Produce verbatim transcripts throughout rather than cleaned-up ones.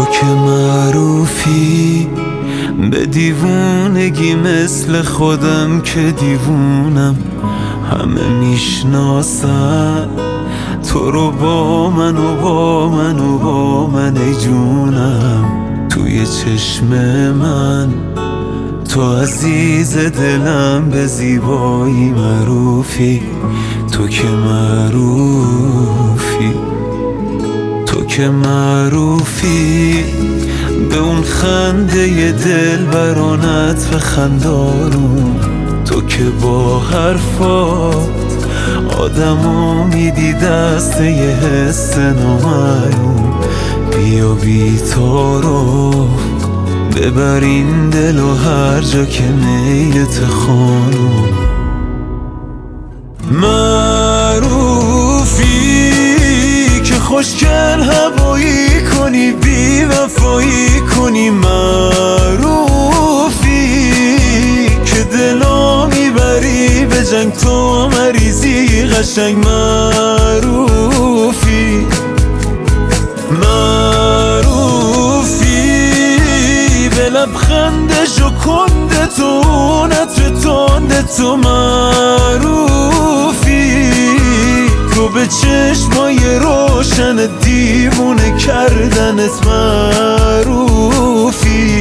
که معروفی به دیوونگی مثل خودم که دیوونم، همه میشناسن تو رو با من و با من و با من ای جونم. توی چشم من تو عزیز دلم، به زیبایی معروفی، تو که معروفی، تو که معروفی به اون خنده دلبرانت و خندانون، تو که با حرفات آدمو میدی دست یه حس نامعلوم. بیا بی تعارف ببر این دل و هر جا که میلت خانم. معروفی که خوشگل هوایی کنی، بی وفایی کنی، معروفی که دلا میبری به جنگ، تو مریضی قشنگ، معروفی معروفی به لبخند ژوکنده تو، نطر تنده تو، معروفی تو به چشمای روشن دیوونه کردنت، معروفی.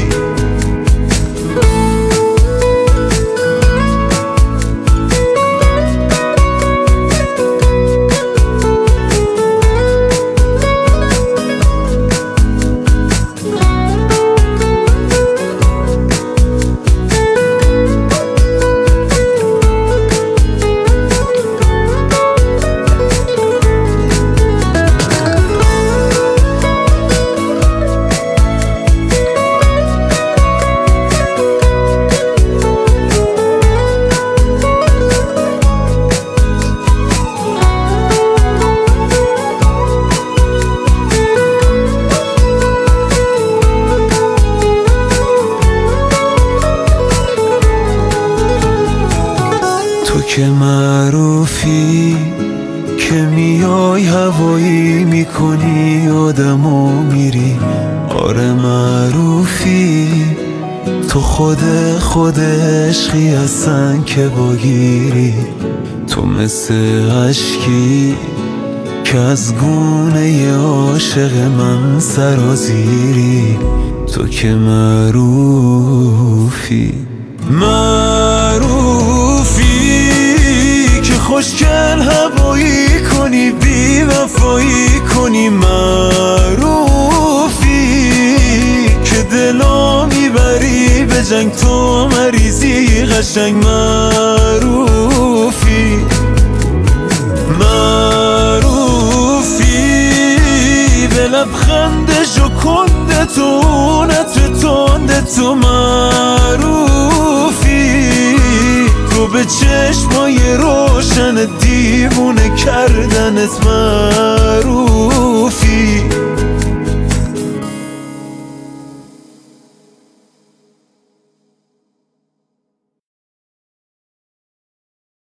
تو که معروفی که میای هوایی میکنی آدمو میری، آره معروفی تو خود خود عشقی هستن که باگیری، تو مثل عشقی که از گونه عاشق من سرازیری، تو که معروفی معروفی که خوشگل هوایی کنی، بی وفایی کنی، معروفی که دلا میبری به جنگ، تو مریضی قشنگ، معروفی معروفی به لبخند ژوکنده تو، نطر تنده تو، معروفی تو به چشمای روشن دیوونه کردنت، معروف.